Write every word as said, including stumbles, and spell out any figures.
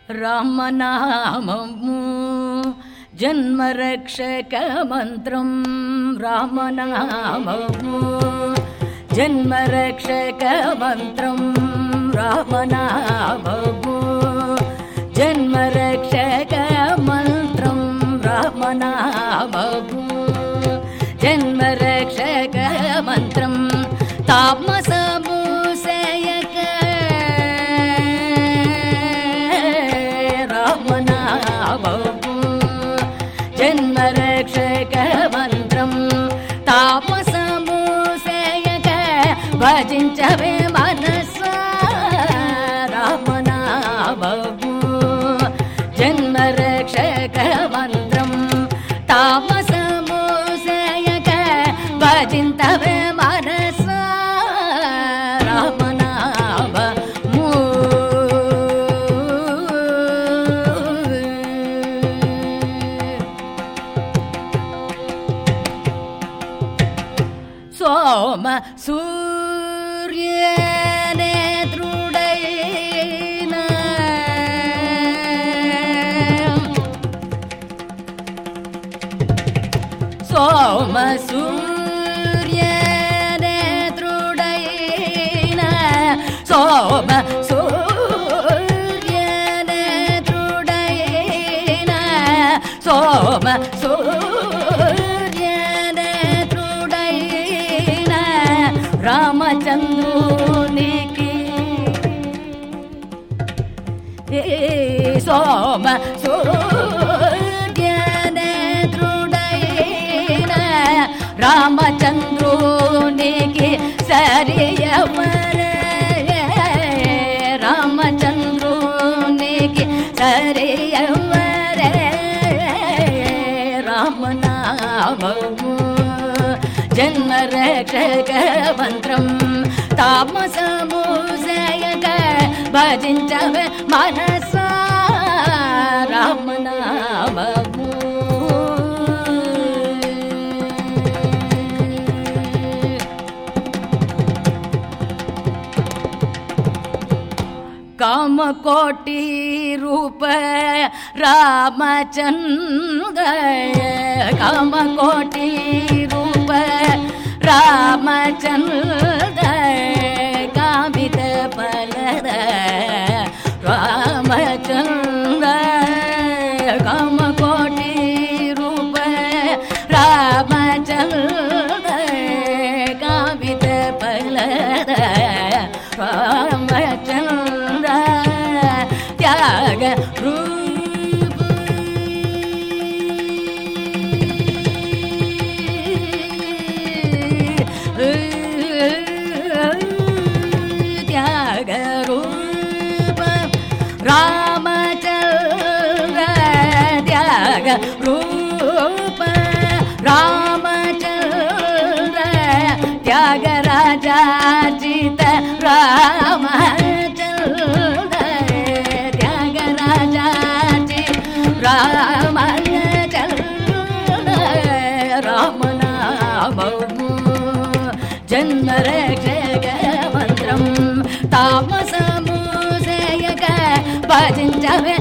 రామనామము జన్మరక్షక మంత్రం రామనామము జన్మరక్షక మంత్రం రామనామము జన్మరక్షక మంత్రం రామనామము జన్మరక్షక మంత్రం తామసము సేయక రామనామము జన్మరక్షక మంత్రం తామసము సేయక భజించవే మనసా రామనామము జన్మరక్షక మంత్రం తామసము సేయక భజించవే మనసా రామనామము సోమ సూర్యనేత్రుడైన సోమ సూర్యనేత్రుడైన సోమ సూర్యనేత్రుడైన సోమ సూర్యనేత్రుడైన రామచంద్రునికి సోమ సూర్యనేత్రుడైన రామచంద్రునికి సరియవరే రామచంద్రునికి సరియవరే రామనామము జన్మరక్షక మంత్రం తామసము సేయక భజించవే మనసా రామనామము కామకోటి రూప రామచంద్ర కామకోటి రూప రామచంద్ర కామిత ఫలద రామచంద్ర కామకోటి రూప రామచంద్ర కామిత ఫలద రామచంద్ర త్యాగ రూప త్యాగ రూప రామచంద్ర త్యాగ రూప రామచంద్ర త్యాగరాజార్జిత రామచంద్ర త్యాగరాజార్జిత రామచంద్ర రామనామము జన్మరక్షక మంత్రం తామసము సేయక భజించవే